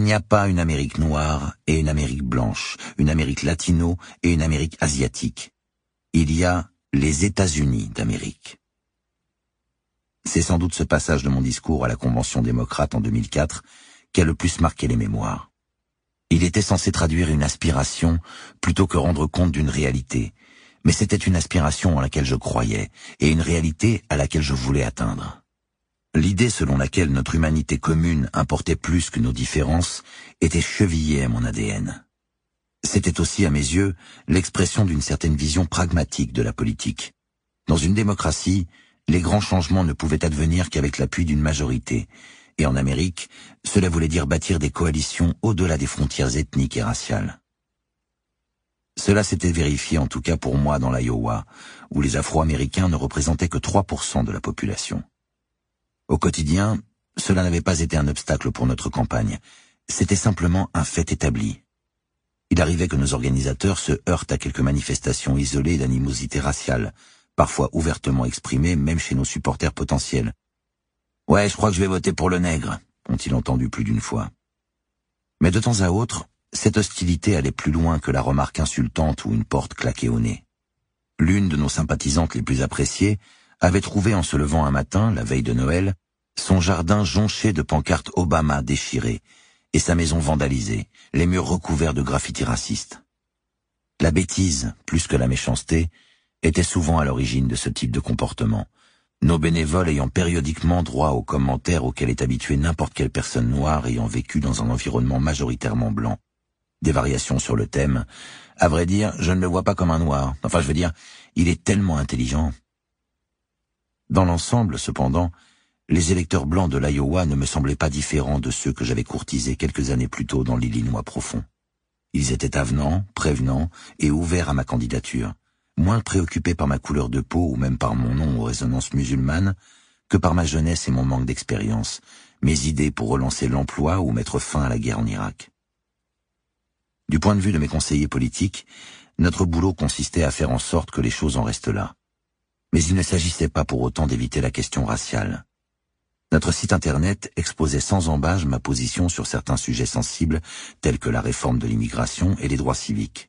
n'y a pas une Amérique noire et une Amérique blanche, une Amérique latino et une Amérique asiatique. Il y a les États-Unis d'Amérique. C'est sans doute ce passage de mon discours à la Convention démocrate en 2004 qui a le plus marqué les mémoires. Il était censé traduire une aspiration plutôt que rendre compte d'une réalité, mais c'était une aspiration en laquelle je croyais et une réalité à laquelle je voulais atteindre. L'idée selon laquelle notre humanité commune importait plus que nos différences était chevillée à mon ADN. C'était aussi, à mes yeux, l'expression d'une certaine vision pragmatique de la politique. Dans une démocratie, les grands changements ne pouvaient advenir qu'avec l'appui d'une majorité, et en Amérique, cela voulait dire bâtir des coalitions au-delà des frontières ethniques et raciales. Cela s'était vérifié en tout cas pour moi dans l'Iowa, où les Afro-Américains ne représentaient que 3% de la population. Au quotidien, cela n'avait pas été un obstacle pour notre campagne, c'était simplement un fait établi. Il arrivait que nos organisateurs se heurtent à quelques manifestations isolées d'animosité raciale, parfois ouvertement exprimées même chez nos supporters potentiels. « Ouais, je crois que je vais voter pour le nègre », ont-ils entendu plus d'une fois. Mais de temps à autre, cette hostilité allait plus loin que la remarque insultante ou une porte claquée au nez. L'une de nos sympathisantes les plus appréciées avait trouvé en se levant un matin, la veille de Noël, son jardin jonché de pancartes Obama déchirées et sa maison vandalisée, les murs recouverts de graffitis racistes. La bêtise, plus que la méchanceté, était souvent à l'origine de ce type de comportement, nos bénévoles ayant périodiquement droit aux commentaires auxquels est habituée n'importe quelle personne noire ayant vécu dans un environnement majoritairement blanc. Des variations sur le thème « À vrai dire, je ne le vois pas comme un noir. Enfin, je veux dire, il est tellement intelligent. » Dans l'ensemble, cependant, les électeurs blancs de l'Iowa ne me semblaient pas différents de ceux que j'avais courtisés quelques années plus tôt dans l'Illinois profond. Ils étaient avenants, prévenants et ouverts à ma candidature, moins préoccupés par ma couleur de peau ou même par mon nom aux résonances musulmanes que par ma jeunesse et mon manque d'expérience, mes idées pour relancer l'emploi ou mettre fin à la guerre en Irak. Du point de vue de mes conseillers politiques, notre boulot consistait à faire en sorte que les choses en restent là. Mais il ne s'agissait pas pour autant d'éviter la question raciale. Notre site internet exposait sans embâche ma position sur certains sujets sensibles tels que la réforme de l'immigration et les droits civiques.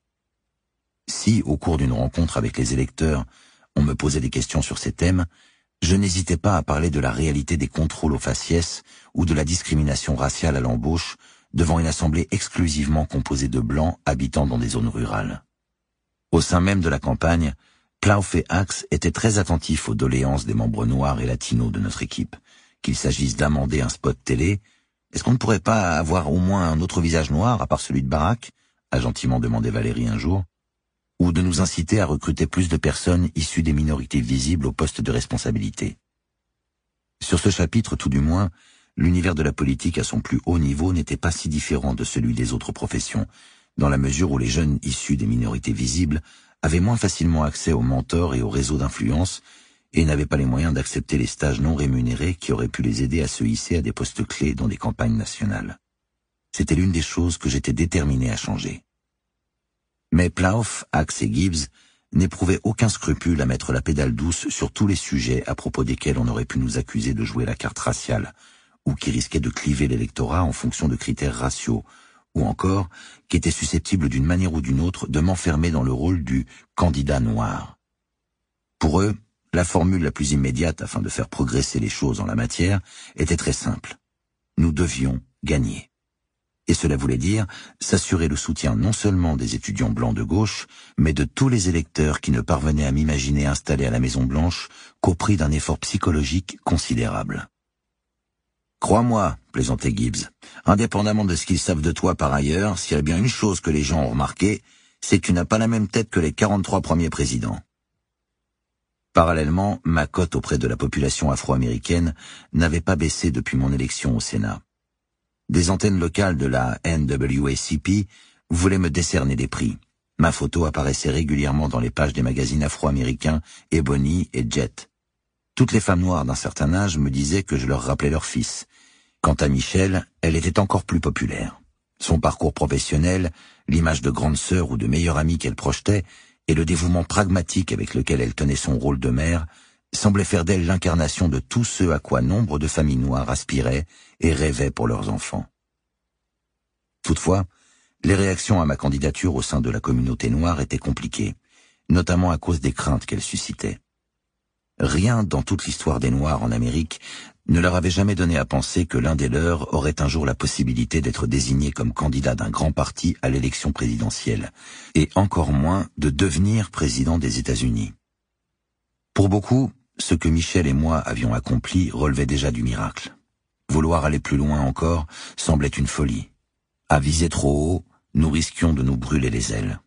Si, au cours d'une rencontre avec les électeurs, on me posait des questions sur ces thèmes, je n'hésitais pas à parler de la réalité des contrôles aux faciès ou de la discrimination raciale à l'embauche devant une assemblée exclusivement composée de blancs habitant dans des zones rurales. Au sein même de la campagne, Plouffe et Axe étaient très attentifs aux doléances des membres noirs et latinos de notre équipe. Qu'il s'agisse d'amender un spot télé, est-ce qu'on ne pourrait pas avoir au moins un autre visage noir à part celui de Barack, a gentiment demandé Valérie un jour, ou de nous inciter à recruter plus de personnes issues des minorités visibles aux postes de responsabilité. Sur ce chapitre, tout du moins, l'univers de la politique à son plus haut niveau n'était pas si différent de celui des autres professions, dans la mesure où les jeunes issus des minorités visibles avaient moins facilement accès aux mentors et aux réseaux d'influence et n'avaient pas les moyens d'accepter les stages non rémunérés qui auraient pu les aider à se hisser à des postes clés dans des campagnes nationales. C'était l'une des choses que j'étais déterminé à changer. Mais Plouffe, Axe et Gibbs n'éprouvaient aucun scrupule à mettre la pédale douce sur tous les sujets à propos desquels on aurait pu nous accuser de jouer la carte raciale, ou qui risquaient de cliver l'électorat en fonction de critères raciaux, ou encore qui étaient susceptibles d'une manière ou d'une autre de m'enfermer dans le rôle du candidat noir. Pour eux, la formule la plus immédiate afin de faire progresser les choses en la matière était très simple. Nous devions gagner. Et cela voulait dire s'assurer le soutien non seulement des étudiants blancs de gauche, mais de tous les électeurs qui ne parvenaient à m'imaginer installé à la Maison-Blanche qu'au prix d'un effort psychologique considérable. « Crois-moi, plaisantait Gibbs, indépendamment de ce qu'ils savent de toi par ailleurs, s'il y a bien une chose que les gens ont remarqué, c'est que tu n'as pas la même tête que les 43 premiers présidents. » Parallèlement, ma cote auprès de la population afro-américaine n'avait pas baissé depuis mon élection au Sénat. Des antennes locales de la NAACP voulaient me décerner des prix. Ma photo apparaissait régulièrement dans les pages des magazines afro-américains Ebony et Jet. Toutes les femmes noires d'un certain âge me disaient que je leur rappelais leur fils. Quant à Michelle, elle était encore plus populaire. Son parcours professionnel, l'image de grande sœur ou de meilleure amie qu'elle projetait, et le dévouement pragmatique avec lequel elle tenait son rôle de mère, semblaient faire d'elle l'incarnation de tout ce à quoi nombre de familles noires aspiraient et rêvaient pour leurs enfants. Toutefois, les réactions à ma candidature au sein de la communauté noire étaient compliquées, notamment à cause des craintes qu'elle suscitait. Rien dans toute l'histoire des Noirs en Amérique ne leur avait jamais donné à penser que l'un des leurs aurait un jour la possibilité d'être désigné comme candidat d'un grand parti à l'élection présidentielle, et encore moins de devenir président des États-Unis. Pour beaucoup, ce que Michel et moi avions accompli relevait déjà du miracle. Vouloir aller plus loin encore semblait une folie. À viser trop haut, nous risquions de nous brûler les ailes.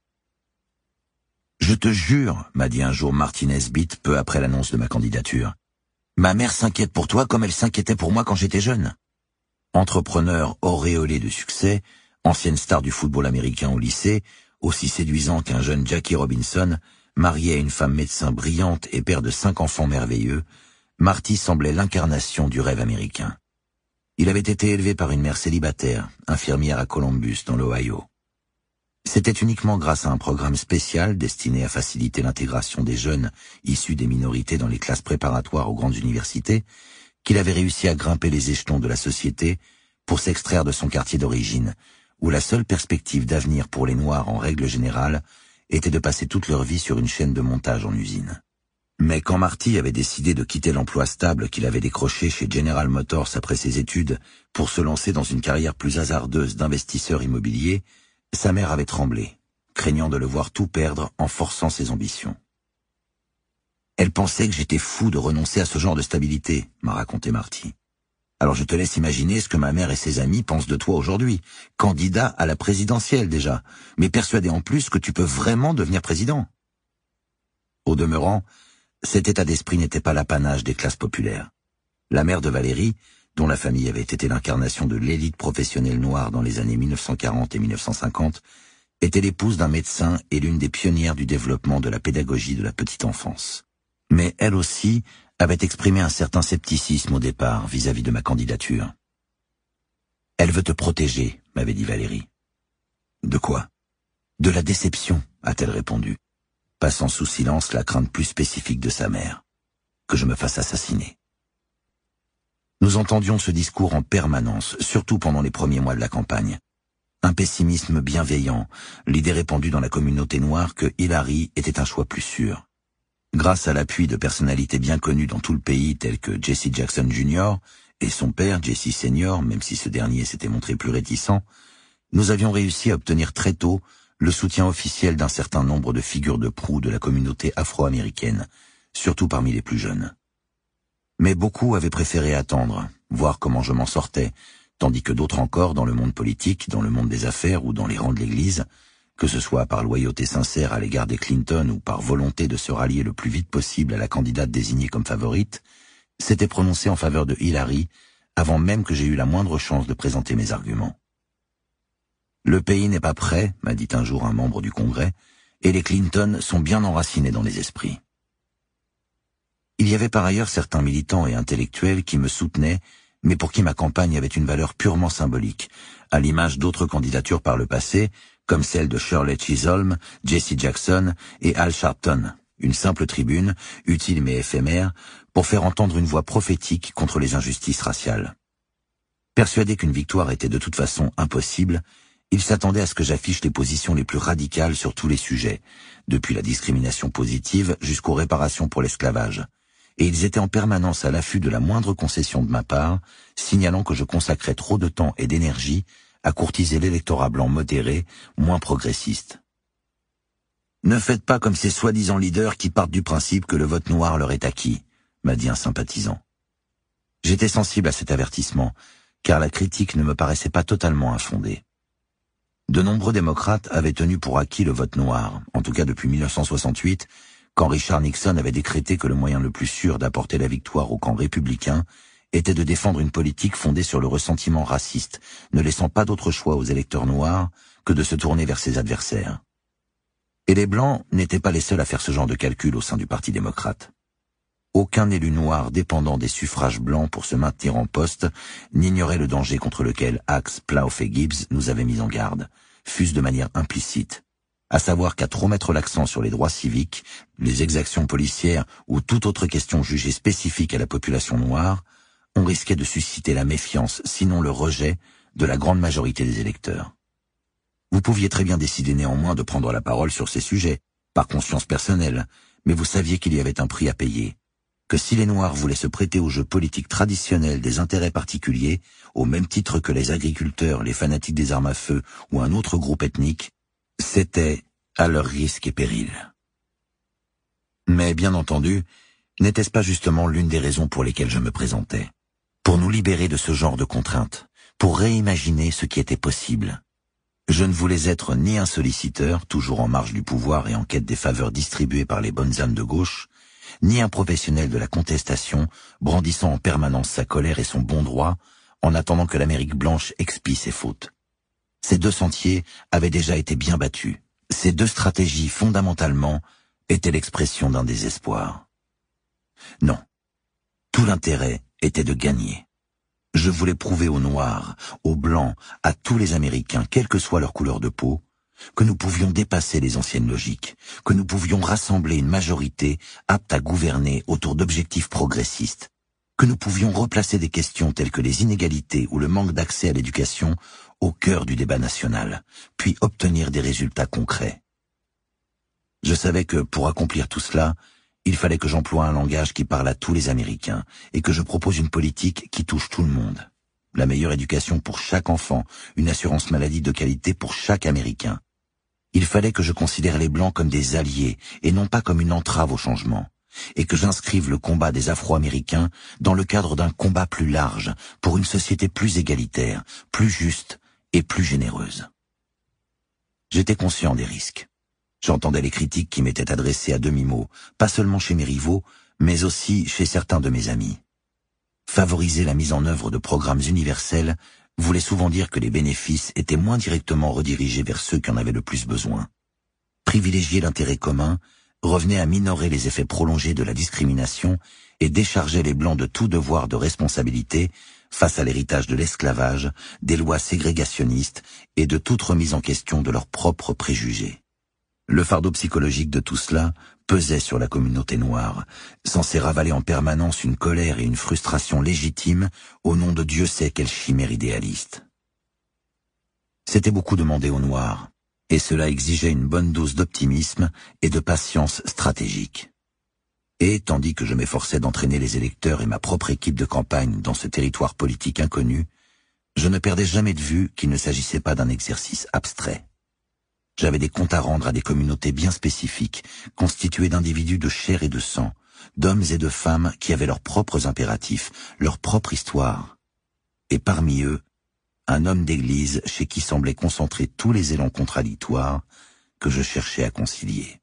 « Je te jure, m'a dit un jour Martinez Beat peu après l'annonce de ma candidature. Ma mère s'inquiète pour toi comme elle s'inquiétait pour moi quand j'étais jeune. » Entrepreneur auréolé de succès, ancienne star du football américain au lycée, aussi séduisant qu'un jeune Jackie Robinson, marié à une femme médecin brillante et père de 5 enfants merveilleux, Marty semblait l'incarnation du rêve américain. Il avait été élevé par une mère célibataire, infirmière à Columbus, dans l'Ohio. C'était uniquement grâce à un programme spécial destiné à faciliter l'intégration des jeunes issus des minorités dans les classes préparatoires aux grandes universités qu'il avait réussi à grimper les échelons de la société pour s'extraire de son quartier d'origine, où la seule perspective d'avenir pour les Noirs en règle générale était de passer toute leur vie sur une chaîne de montage en usine. Mais quand Marty avait décidé de quitter l'emploi stable qu'il avait décroché chez General Motors après ses études pour se lancer dans une carrière plus hasardeuse d'investisseur immobilier, sa mère avait tremblé, craignant de le voir tout perdre en forçant ses ambitions. Elle pensait que j'étais fou de renoncer à ce genre de stabilité, m'a raconté Marty. Alors je te laisse imaginer ce que ma mère et ses amis pensent de toi aujourd'hui, candidat à la présidentielle déjà, mais persuadé en plus que tu peux vraiment devenir président. Au demeurant, cet état d'esprit n'était pas l'apanage des classes populaires. La mère de Valérie, dont la famille avait été l'incarnation de l'élite professionnelle noire dans les années 1940 et 1950, était l'épouse d'un médecin et l'une des pionnières du développement de la pédagogie de la petite enfance. Mais elle aussi avait exprimé un certain scepticisme au départ vis-à-vis de ma candidature. « Elle veut te protéger », m'avait dit Valérie. « De quoi ? » ?»« De la déception », a-t-elle répondu, passant sous silence la crainte plus spécifique de sa mère, que je me fasse assassiner. Nous entendions ce discours en permanence, surtout pendant les premiers mois de la campagne. Un pessimisme bienveillant, l'idée répandue dans la communauté noire que Hillary était un choix plus sûr. Grâce à l'appui de personnalités bien connues dans tout le pays telles que Jesse Jackson Jr. et son père Jesse Sr., même si ce dernier s'était montré plus réticent, nous avions réussi à obtenir très tôt le soutien officiel d'un certain nombre de figures de proue de la communauté afro-américaine, surtout parmi les plus jeunes. Mais beaucoup avaient préféré attendre, voir comment je m'en sortais, tandis que d'autres encore, dans le monde politique, dans le monde des affaires ou dans les rangs de l'Église, que ce soit par loyauté sincère à l'égard des Clinton ou par volonté de se rallier le plus vite possible à la candidate désignée comme favorite, s'étaient prononcés en faveur de Hillary avant même que j'aie eu la moindre chance de présenter mes arguments. « Le pays n'est pas prêt », m'a dit un jour un membre du Congrès, « et les Clinton sont bien enracinés dans les esprits. » Il y avait par ailleurs certains militants et intellectuels qui me soutenaient, mais pour qui ma campagne avait une valeur purement symbolique, à l'image d'autres candidatures par le passé, comme celle de Shirley Chisholm, Jesse Jackson et Al Sharpton, une simple tribune, utile mais éphémère, pour faire entendre une voix prophétique contre les injustices raciales. Persuadé qu'une victoire était de toute façon impossible, ils s'attendaient à ce que j'affiche les positions les plus radicales sur tous les sujets, depuis la discrimination positive jusqu'aux réparations pour l'esclavage. Et ils étaient en permanence à l'affût de la moindre concession de ma part, signalant que je consacrais trop de temps et d'énergie à courtiser l'électorat blanc modéré, moins progressiste. « Ne faites pas comme ces soi-disant leaders qui partent du principe que le vote noir leur est acquis », m'a dit un sympathisant. J'étais sensible à cet avertissement, car la critique ne me paraissait pas totalement infondée. De nombreux démocrates avaient tenu pour acquis le vote noir, en tout cas depuis 1968, quand Richard Nixon avait décrété que le moyen le plus sûr d'apporter la victoire au camp républicain était de défendre une politique fondée sur le ressentiment raciste, ne laissant pas d'autre choix aux électeurs noirs que de se tourner vers ses adversaires. Et les Blancs n'étaient pas les seuls à faire ce genre de calcul au sein du Parti démocrate. Aucun élu noir dépendant des suffrages blancs pour se maintenir en poste n'ignorait le danger contre lequel Axe, Plouffe et Gibbs nous avaient mis en garde, fût-ce de manière implicite, à savoir qu'à trop mettre l'accent sur les droits civiques, les exactions policières ou toute autre question jugée spécifique à la population noire, on risquait de susciter la méfiance, sinon le rejet, de la grande majorité des électeurs. Vous pouviez très bien décider néanmoins de prendre la parole sur ces sujets, par conscience personnelle, mais vous saviez qu'il y avait un prix à payer. Que si les Noirs voulaient se prêter au jeu politique traditionnel des intérêts particuliers, au même titre que les agriculteurs, les fanatiques des armes à feu ou un autre groupe ethnique, c'était à leur risque et péril. Mais bien entendu, n'était-ce pas justement l'une des raisons pour lesquelles je me présentais? Pour nous libérer de ce genre de contraintes, pour réimaginer ce qui était possible. Je ne voulais être ni un solliciteur, toujours en marge du pouvoir et en quête des faveurs distribuées par les bonnes âmes de gauche, ni un professionnel de la contestation, brandissant en permanence sa colère et son bon droit, en attendant que l'Amérique blanche expie ses fautes. Ces deux sentiers avaient déjà été bien battus. Ces deux stratégies, fondamentalement, étaient l'expression d'un désespoir. Non. Tout l'intérêt était de gagner. Je voulais prouver aux Noirs, aux Blancs, à tous les Américains, quelle que soit leur couleur de peau, que nous pouvions dépasser les anciennes logiques, que nous pouvions rassembler une majorité apte à gouverner autour d'objectifs progressistes, que nous pouvions replacer des questions telles que les inégalités ou le manque d'accès à l'éducation au cœur du débat national, puis obtenir des résultats concrets. Je savais que, pour accomplir tout cela, il fallait que j'emploie un langage qui parle à tous les Américains et que je propose une politique qui touche tout le monde. La meilleure éducation pour chaque enfant, une assurance maladie de qualité pour chaque Américain. Il fallait que je considère les Blancs comme des alliés et non pas comme une entrave au changement, et que j'inscrive le combat des Afro-Américains dans le cadre d'un combat plus large pour une société plus égalitaire, plus juste et plus généreuse. J'étais conscient des risques. J'entendais les critiques qui m'étaient adressées à demi-mot, pas seulement chez mes rivaux, mais aussi chez certains de mes amis. Favoriser la mise en œuvre de programmes universels voulait souvent dire que les bénéfices étaient moins directement redirigés vers ceux qui en avaient le plus besoin. Privilégier l'intérêt commun revenait à minorer les effets prolongés de la discrimination et déchargeait les Blancs de tout devoir de responsabilité face à l'héritage de l'esclavage, des lois ségrégationnistes et de toute remise en question de leurs propres préjugés. Le fardeau psychologique de tout cela pesait sur la communauté noire, censée ravaler en permanence une colère et une frustration légitimes au nom de Dieu sait quelle chimère idéaliste. C'était beaucoup demandé aux Noirs, et cela exigeait une bonne dose d'optimisme et de patience stratégique. Et, tandis que je m'efforçais d'entraîner les électeurs et ma propre équipe de campagne dans ce territoire politique inconnu, je ne perdais jamais de vue qu'il ne s'agissait pas d'un exercice abstrait. J'avais des comptes à rendre à des communautés bien spécifiques, constituées d'individus de chair et de sang, d'hommes et de femmes qui avaient leurs propres impératifs, leur propre histoire. Et parmi eux, un homme d'église chez qui semblaient concentrer tous les élans contradictoires que je cherchais à concilier.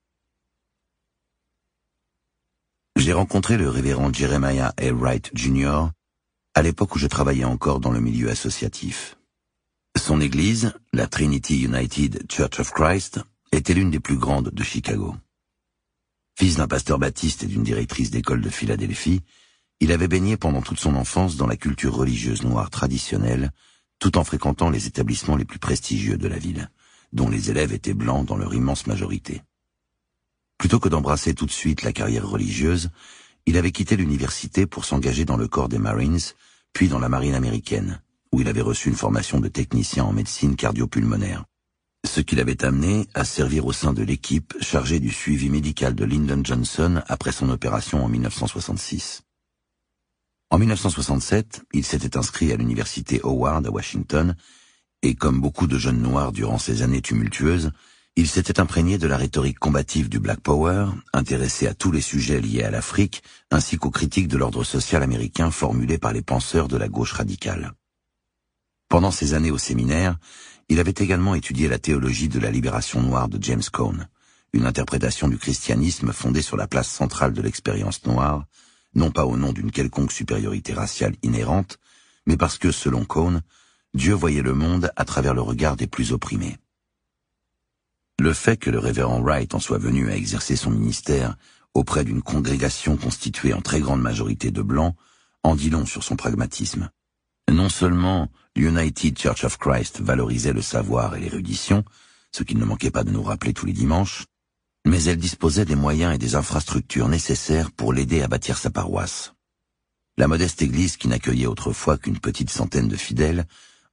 J'ai rencontré le révérend Jeremiah A. Wright Jr. à l'époque où je travaillais encore dans le milieu associatif. Son église, la Trinity United Church of Christ, était l'une des plus grandes de Chicago. Fils d'un pasteur baptiste et d'une directrice d'école de Philadelphie, il avait baigné pendant toute son enfance dans la culture religieuse noire traditionnelle, tout en fréquentant les établissements les plus prestigieux de la ville, dont les élèves étaient blancs dans leur immense majorité. Plutôt que d'embrasser tout de suite la carrière religieuse, il avait quitté l'université pour s'engager dans le corps des Marines, puis dans la marine américaine, où il avait reçu une formation de technicien en médecine cardio-pulmonaire, ce qui l'avait amené à servir au sein de l'équipe chargée du suivi médical de Lyndon Johnson après son opération en 1966. En 1967, il s'était inscrit à l'université Howard à Washington, et comme beaucoup de jeunes noirs durant ces années tumultueuses, il s'était imprégné de la rhétorique combative du Black Power, intéressé à tous les sujets liés à l'Afrique, ainsi qu'aux critiques de l'ordre social américain formulées par les penseurs de la gauche radicale. Pendant ces années au séminaire, il avait également étudié la théologie de la libération noire de James Cone, une interprétation du christianisme fondée sur la place centrale de l'expérience noire, non pas au nom d'une quelconque supériorité raciale inhérente, mais parce que, selon Cone, Dieu voyait le monde à travers le regard des plus opprimés. Le fait que le révérend Wright en soit venu à exercer son ministère auprès d'une congrégation constituée en très grande majorité de Blancs en dit long sur son pragmatisme. Non seulement l'United Church of Christ valorisait le savoir et l'érudition, ce qu'il ne manquait pas de nous rappeler tous les dimanches, mais elle disposait des moyens et des infrastructures nécessaires pour l'aider à bâtir sa paroisse. La modeste église qui n'accueillait autrefois qu'une petite centaine de fidèles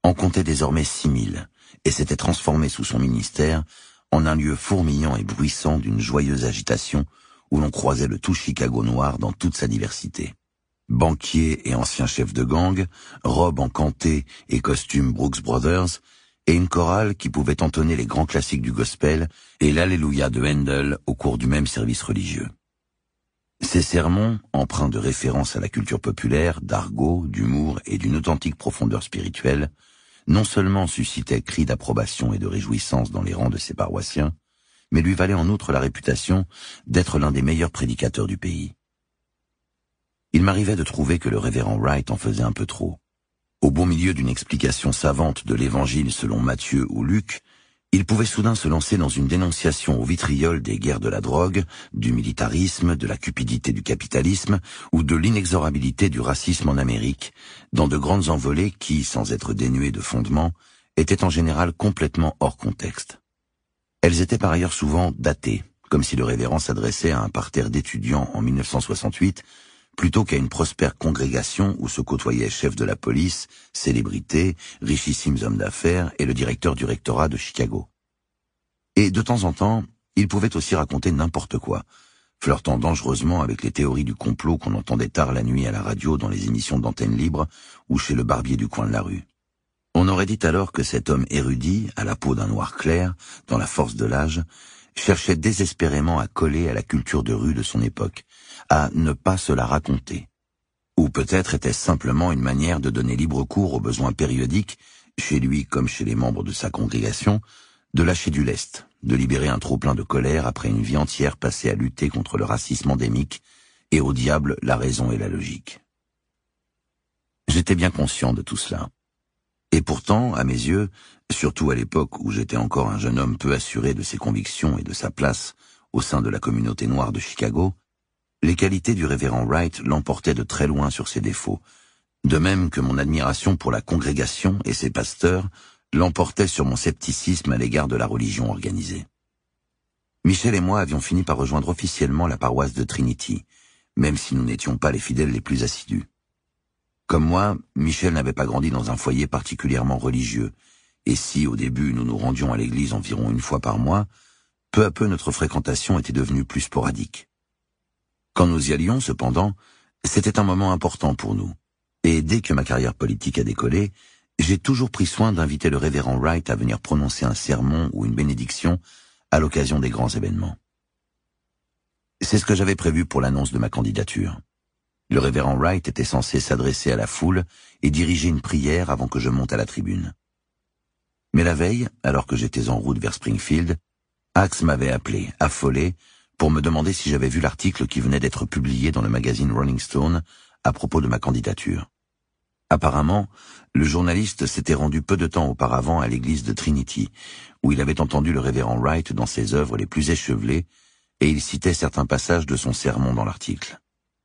en comptait désormais 6000 et s'était transformé sous son ministère en un lieu fourmillant et bruissant d'une joyeuse agitation où l'on croisait le tout Chicago noir dans toute sa diversité. Banquiers et anciens chefs de gang, robes en canté et costumes Brooks Brothers, et une chorale qui pouvait entonner les grands classiques du gospel et l'Alléluia de Handel au cours du même service religieux. Ces sermons, empreints de références à la culture populaire, d'argot, d'humour et d'une authentique profondeur spirituelle, non seulement suscitaient cris d'approbation et de réjouissance dans les rangs de ses paroissiens, mais lui valaient en outre la réputation d'être l'un des meilleurs prédicateurs du pays. Il m'arrivait de trouver que le révérend Wright en faisait un peu trop. Au beau milieu d'une explication savante de l'Évangile selon Matthieu ou Luc, il pouvait soudain se lancer dans une dénonciation au vitriol des guerres de la drogue, du militarisme, de la cupidité du capitalisme ou de l'inexorabilité du racisme en Amérique, dans de grandes envolées qui, sans être dénuées de fondement, étaient en général complètement hors contexte. Elles étaient par ailleurs souvent datées, comme si le révérend s'adressait à un parterre d'étudiants en 1968, plutôt qu'à une prospère congrégation où se côtoyaient chefs de la police, célébrités, richissimes hommes d'affaires et le directeur du rectorat de Chicago. Et de temps en temps, il pouvait aussi raconter n'importe quoi, flirtant dangereusement avec les théories du complot qu'on entendait tard la nuit à la radio dans les émissions d'antenne libre ou chez le barbier du coin de la rue. On aurait dit alors que cet homme érudit, à la peau d'un noir clair, dans la force de l'âge, cherchait désespérément à coller à la culture de rue de son époque, à ne pas se la raconter. Ou peut-être était-ce simplement une manière de donner libre cours aux besoins périodiques, chez lui comme chez les membres de sa congrégation, de lâcher du lest, de libérer un trop-plein de colère après une vie entière passée à lutter contre le racisme endémique, et au diable la raison et la logique. J'étais bien conscient de tout cela. Et pourtant, à mes yeux, surtout à l'époque où j'étais encore un jeune homme peu assuré de ses convictions et de sa place au sein de la communauté noire de Chicago, les qualités du révérend Wright l'emportaient de très loin sur ses défauts, de même que mon admiration pour la congrégation et ses pasteurs l'emportait sur mon scepticisme à l'égard de la religion organisée. Michel et moi avions fini par rejoindre officiellement la paroisse de Trinity, même si nous n'étions pas les fidèles les plus assidus. Comme moi, Michel n'avait pas grandi dans un foyer particulièrement religieux, et si au début nous nous rendions à l'église environ une fois par mois, peu à peu notre fréquentation était devenue plus sporadique. Quand nous y allions, cependant, c'était un moment important pour nous, et dès que ma carrière politique a décollé, j'ai toujours pris soin d'inviter le révérend Wright à venir prononcer un sermon ou une bénédiction à l'occasion des grands événements. C'est ce que j'avais prévu pour l'annonce de ma candidature. Le révérend Wright était censé s'adresser à la foule et diriger une prière avant que je monte à la tribune. Mais la veille, alors que j'étais en route vers Springfield, Axe m'avait appelé, affolé, pour me demander si j'avais vu l'article qui venait d'être publié dans le magazine Rolling Stone à propos de ma candidature. Apparemment, le journaliste s'était rendu peu de temps auparavant à l'église de Trinity, où il avait entendu le révérend Wright dans ses œuvres les plus échevelées, et il citait certains passages de son sermon dans l'article.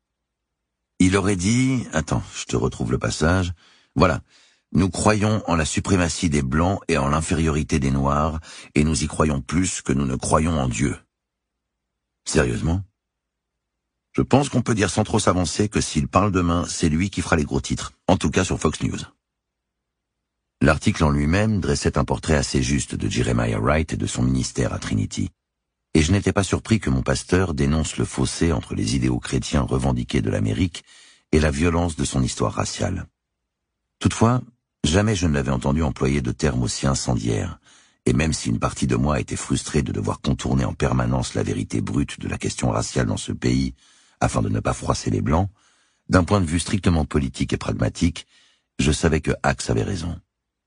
Il aurait dit, attends, je te retrouve le passage, voilà, nous croyons en la suprématie des Blancs et en l'infériorité des Noirs, et nous y croyons plus que nous ne croyons en Dieu. Sérieusement? Je pense qu'on peut dire sans trop s'avancer que s'il parle demain, c'est lui qui fera les gros titres, en tout cas sur Fox News. L'article en lui-même dressait un portrait assez juste de Jeremiah Wright et de son ministère à Trinity. Et je n'étais pas surpris que mon pasteur dénonce le fossé entre les idéaux chrétiens revendiqués de l'Amérique et la violence de son histoire raciale. Toutefois, jamais je ne l'avais entendu employer de termes aussi incendiaires, et même si une partie de moi était frustrée de devoir contourner en permanence la vérité brute de la question raciale dans ce pays afin de ne pas froisser les Blancs, d'un point de vue strictement politique et pragmatique, je savais que Axe avait raison.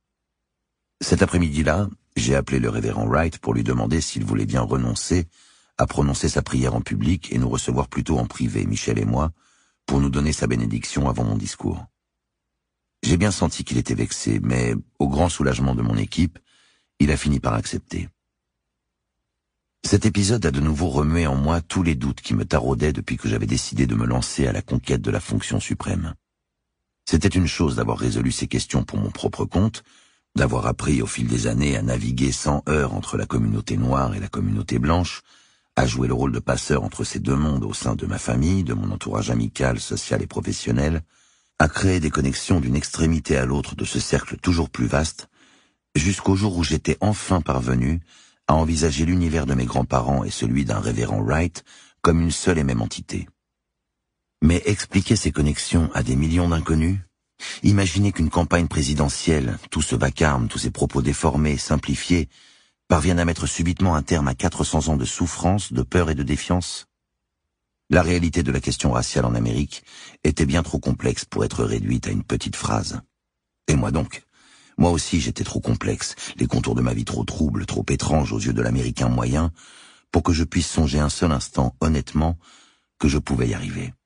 Cet après-midi-là, j'ai appelé le révérend Wright pour lui demander s'il voulait bien renoncer à prononcer sa prière en public et nous recevoir plutôt en privé, Michel et moi, pour nous donner sa bénédiction avant mon discours. J'ai bien senti qu'il était vexé, mais au grand soulagement de mon équipe, il a fini par accepter. Cet épisode a de nouveau remué en moi tous les doutes qui me taraudaient depuis que j'avais décidé de me lancer à la conquête de la fonction suprême. C'était une chose d'avoir résolu ces questions pour mon propre compte, d'avoir appris au fil des années à naviguer sans heurts entre la communauté noire et la communauté blanche, à jouer le rôle de passeur entre ces deux mondes au sein de ma famille, de mon entourage amical, social et professionnel, à créer des connexions d'une extrémité à l'autre de ce cercle toujours plus vaste, jusqu'au jour où j'étais enfin parvenu à envisager l'univers de mes grands-parents et celui d'un révérend Wright comme une seule et même entité. Mais expliquer ces connexions à des millions d'inconnus, imaginer qu'une campagne présidentielle, tout ce vacarme, tous ces propos déformés, simplifiés, parviennent à mettre subitement un terme à 400 ans de souffrance, de peur et de défiance. La réalité de la question raciale en Amérique était bien trop complexe pour être réduite à une petite phrase. Et moi donc? Moi aussi j'étais trop complexe, les contours de ma vie trop troubles, trop étranges aux yeux de l'Américain moyen, pour que je puisse songer un seul instant, honnêtement, que je pouvais y arriver.